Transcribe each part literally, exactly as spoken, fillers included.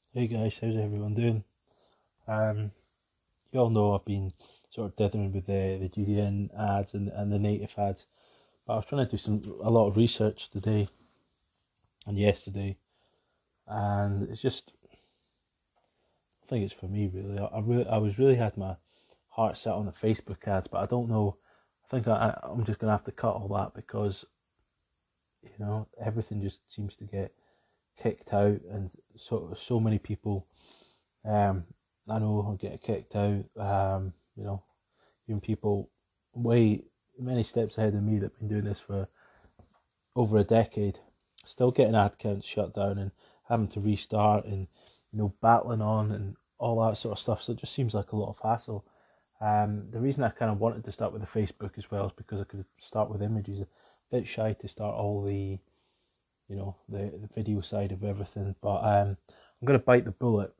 Hey guys, how's everyone doing? Um, you all know I've been sort of dithering with the, the G D N ads and, and the native ads, but I was trying to do some a lot of research today and yesterday, and it's just I think it's for me really. I, I really I was really had my heart set on the Facebook ads, but I don't know. I think I I'm just gonna have to cut all that because you know everything just seems to get kicked out, and so so many people um I know are getting kicked out. Um, you know even people way many steps ahead of me that've been doing this for over a decade, still getting ad counts shut down and having to restart and you know battling on and all that sort of stuff. So it just seems like a lot of hassle. Um, the reason I kind of wanted to start with the Facebook as well is because I could start with images. A bit shy to start all the you know the, the video side of everything, but um, I'm gonna bite the bullet.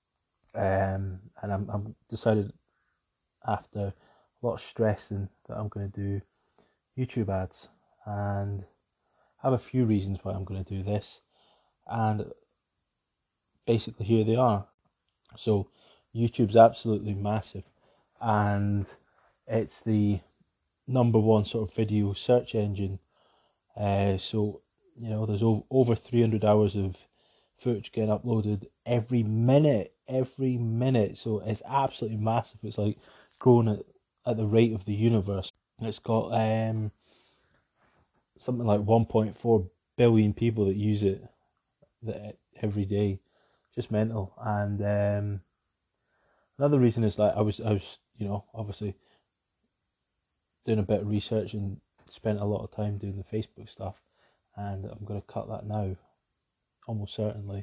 Um, and I'm I'm decided after a lot of stressing that I'm gonna do YouTube ads, and I have a few reasons why I'm going to do this, and basically here they are. So YouTube's absolutely massive, and it's the number one sort of video search engine. Uh, so you know there's over over three hundred hours of footage getting uploaded every minute, every minute. So it's absolutely massive. It's like growing at, at the rate of the universe. It's got um something like one point four billion people that use it that every day, just mental. And um, another reason is like I was I was you know obviously doing a bit of research and spent a lot of time doing the Facebook stuff, and I'm going to cut that now, almost certainly.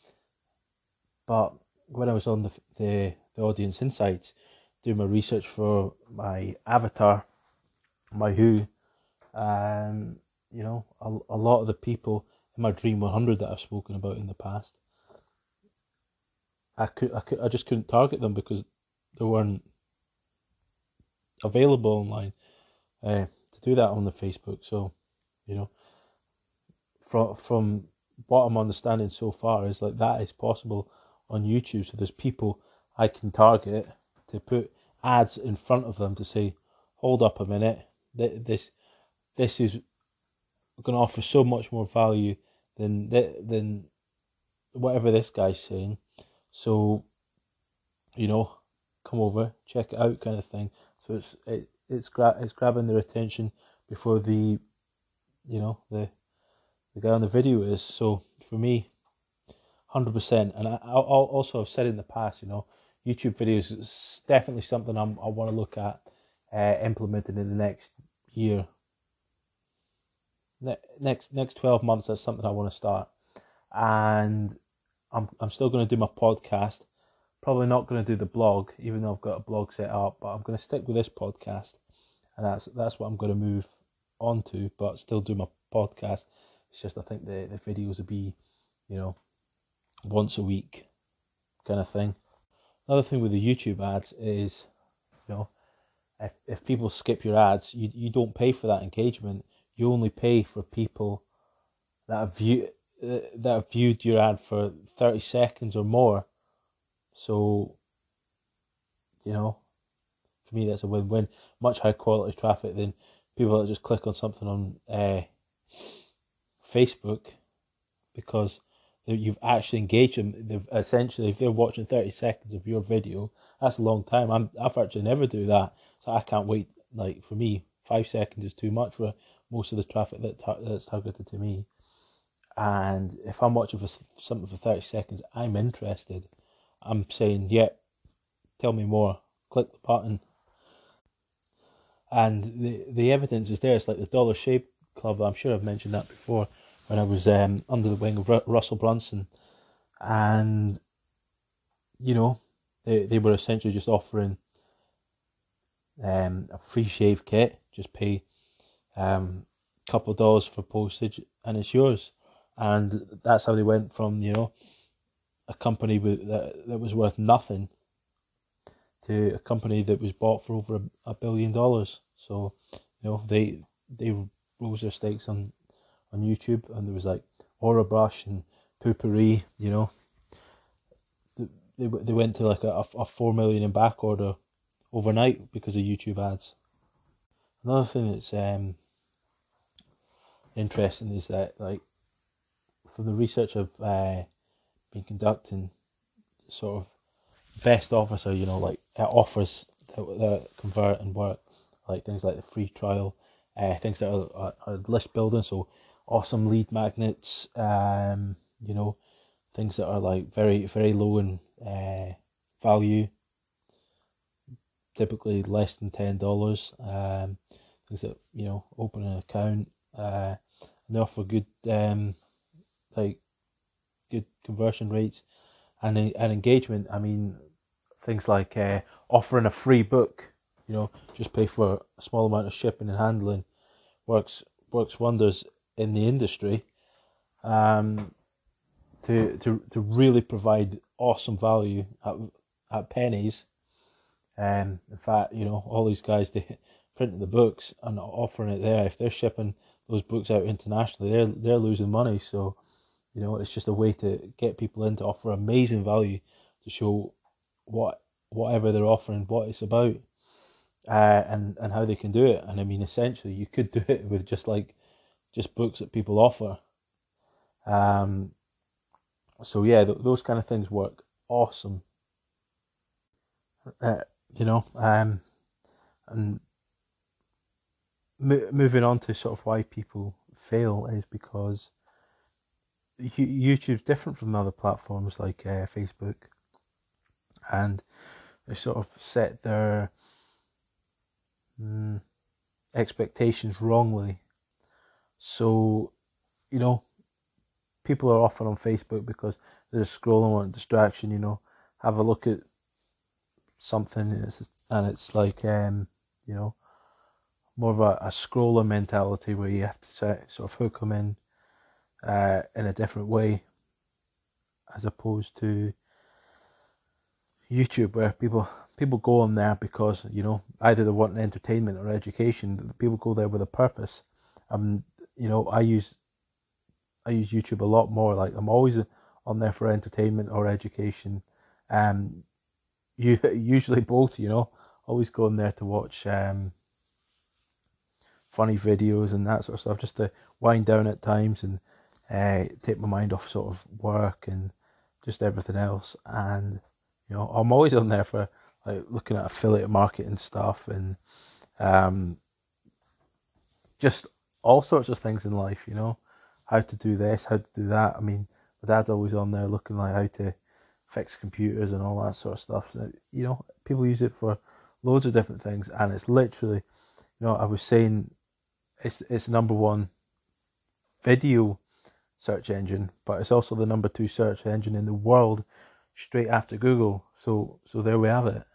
But when I was on the the, the audience insights, doing my research for my avatar, my who, um, you know, a, a lot of the people in my Dream one hundred that I've spoken about in the past, I could I could I just couldn't target them because they weren't available online uh, to do that on the Facebook. So, you know, from from what I'm understanding so far is like that is possible on YouTube. So there's people I can target to put ads in front of them to say, hold up a minute, this this is going to offer so much more value than than whatever this guy's saying. So you know, come over, check it out, kind of thing. So it's it, it's gra- it's grabbing their attention before the you know the the guy on the video is. So for me, one hundred percent. And I, I also have said in the past, you know, YouTube videos is definitely something I'm, I want to look at uh, implementing in the next year. Ne- next next twelve months, that's something I want to start. And I'm I'm still going to do my podcast. Probably not going to do the blog, even though I've got a blog set up. But I'm going to stick with this podcast, and that's that's what I'm going to move on to. But still do my podcast. It's just I think the the videos will be, you know, once a week kind of thing. Another thing with the YouTube ads is, you know, if if people skip your ads, you you don't pay for that engagement. You only pay for people that have view uh, that have viewed your ad for thirty seconds or more. So, you know, for me that's a win-win. Much higher quality traffic than people that just click on something on uh, Facebook because you've actually engaged them. They've essentially, if they're watching thirty seconds of your video, that's a long time. I'm I've actually never do that, so I can't wait. Like for me, five seconds is too much for most of the traffic that tar- that's targeted to me. And if I'm watching for something for thirty seconds, I'm interested. I'm saying, yeah, tell me more. Click the button, and the the evidence is there. It's like the Dollar Shave Club. I'm sure I've mentioned that before when I was um, under the wing of Ru- Russell Brunson, and you know, they they were essentially just offering um, a free shave kit. Just pay um, a couple of dollars for postage, and it's yours. And that's how they went from you know a company with that, that was worth nothing to a company that was bought for over a, a billion dollars. So you know they they rose their stakes on on YouTube, and there was like Aura Brush and Poopery, you know, they they went to like a, a four million in back order overnight because of YouTube ads. Another thing that's um, interesting is that, like, from the research I've uh, been conducting, sort of best offer, you know, like uh, offers that, that convert and work, like things like the free trial, uh, things that are, are, are list building, so awesome lead magnets, um, you know, things that are like very very low in uh, value, typically less than ten dollars. Um, things that, you know, open an account, uh, and they offer good um like good conversion rates and and engagement. I mean, things like uh, offering a free book, you know, just pay for a small amount of shipping and handling, works works wonders in the industry. Um, to to to really provide awesome value at at pennies. Um, in fact, you know, all these guys, they printing the books and offering it there. If they're shipping those books out internationally, they're they're losing money. So, you know, it's just a way to get people in to offer amazing value, to show what whatever they're offering, what it's about, uh, and and how they can do it. And I mean, essentially, you could do it with just like just books that people offer. Um. So yeah, th- those kind of things work awesome. Uh, you know. Um. And mo- moving on to sort of why people fail is because YouTube's different from other platforms like uh, Facebook, and they sort of set their mm, expectations wrongly. So, you know, people are often on Facebook because they're just scrolling, want distraction. You know, have a look at something, and it's, and it's like um, you know, more of a, a scroller mentality where you have to set, sort of hook them in uh, in a different way, as opposed to YouTube, where people people go on there because, you know, either they want entertainment or education. People go there with a purpose. Um, you know, I use I use YouTube a lot more. Like, I'm always on there for entertainment or education. Um, you usually both. You know, always going there to watch um funny videos and that sort of stuff, just to wind down at times and uh, take my mind off sort of work and just everything else. And, you know, I'm always on there for like looking at affiliate marketing stuff and um, just all sorts of things in life. You know, how to do this, how to do that. I mean, my dad's always on there looking like how to fix computers and all that sort of stuff. So, you know, people use it for loads of different things, and it's literally, you know, I was saying, it's it's number one video search engine, but it's also the number two search engine in the world, straight after Google. So so there we have it.